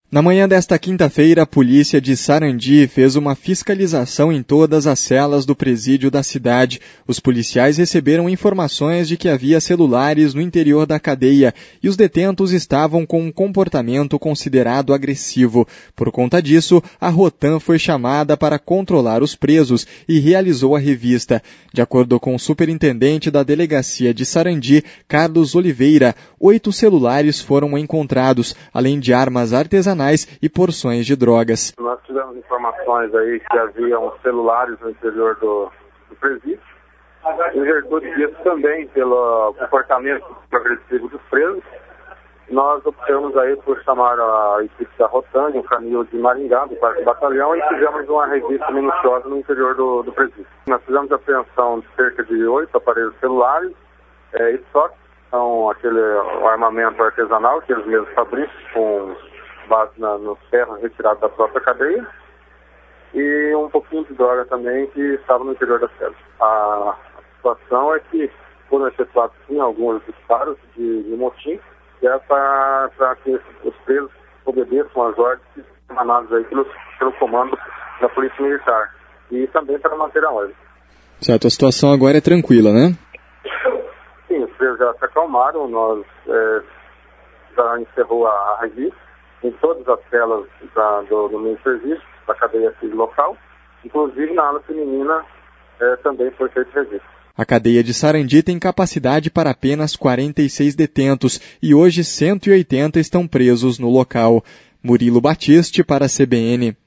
Na manhã desta quinta-feira, a polícia de Sarandi fez uma fiscalização em todas as celas do presídio da cidade. Os policiais receberam informações de que havia celulares no interior da cadeia e os detentos estavam com um comportamento considerado agressivo. Por conta disso, a Rotam foi chamada para controlar os presos e realizou a revista. De acordo com o superintendente da delegacia de Sarandi, Carlos Oliveira, 8 celulares foram encontrados, além de armas artesanais e porções de drogas. Nós tivemos informações aí que haviam celulares no interior do presídio. Em virtude disso também, pelo comportamento agressivo dos presos, nós optamos aí por chamar a equipe da Rotam, o Canil de Maringá, do 4º Batalhão, e fizemos uma revista minuciosa no interior do presídio. Nós fizemos a apreensão de cerca de 8 aparelhos celulares, e só são aquele armamento artesanal que eles mesmos fabricam, com base nos ferros retirados da própria cadeia, e um pouquinho de droga também que estava no interior da cela. A situação é que foram efetuados sim alguns disparos de motim, que é para que os presos obedeçam às ordens emanadas aí pelo comando da Polícia Militar, e também para manter a ordem. Certo, a situação agora é tranquila, né? Sim, os presos já se acalmaram, nós já encerrou a revista em todas as celas do meu serviço, da cadeia civil local, inclusive na ala feminina também foi feito registro. A cadeia de Sarandi tem capacidade para apenas 46 detentos e hoje 180 estão presos no local. Murilo Batiste para a CBN.